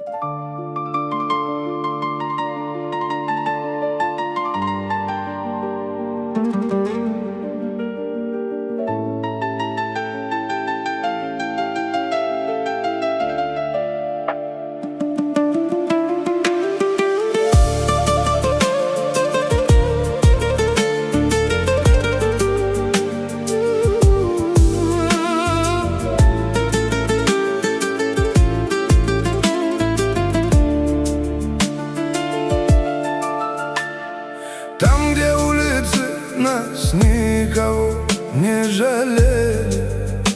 Там, где улицы нас никого не жалели,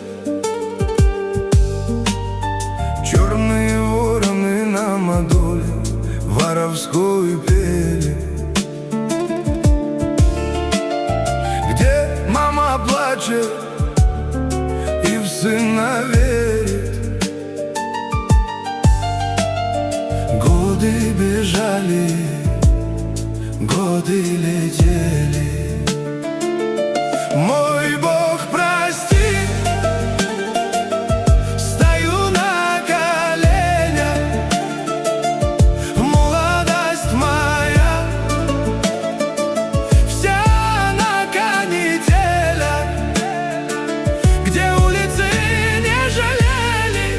черные вороны нам о доле воровскую пели. Где мама плачет и в сына верит, годы бежали, годы летели. Мой Бог, прости, стою на коленях, молодость моя вся на канителях, где улицы не жалели,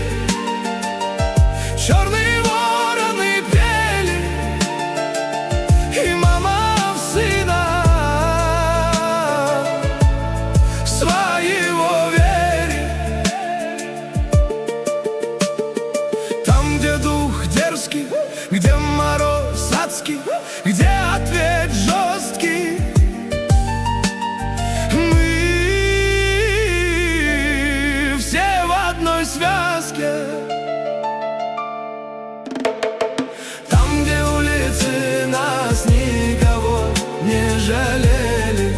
черные вороны пели, и мама в сына своего верит. Там, где дух дерзкий, где мороз адский, где ответ жесткий, мы все в одной связке. Там, где улицы нас никого не жалели,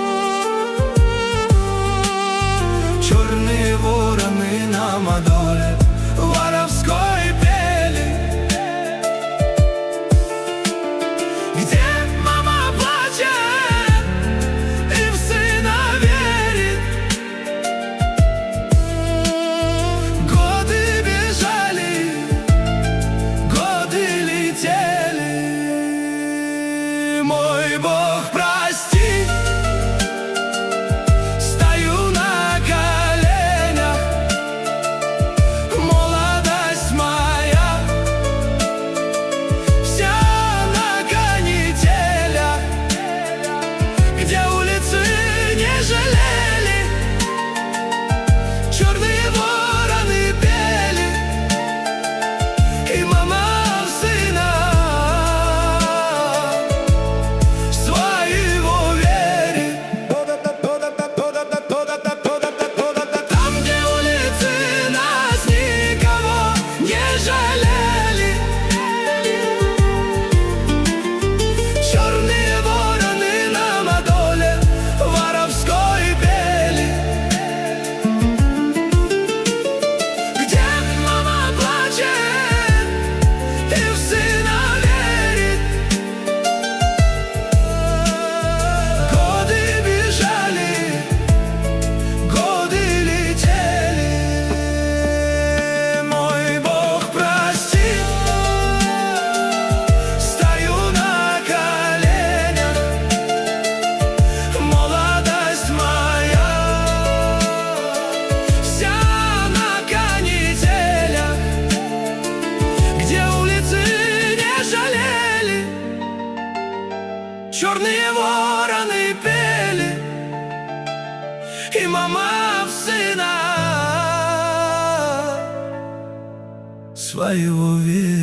черные вороны нам о доле воровской пели. Где мама плачет и в сына верит, годы бежали, годы летели. Мой Бог, прости, стою на коленях, молодость моя вся на канителях, где улицы не жалели, черные вороны пели, и мама в сына своего верит. Там, где улицы нас никого не жалели, черные вороны нам о доле воровской пели. Где мама плачет и в сына верит, годы бежали, годы летели. Мой Бог, прости, стою на коленях, молодость моя вся на канителях, где улицы не жалели, черные вороны пели, и мама в сына своего верит.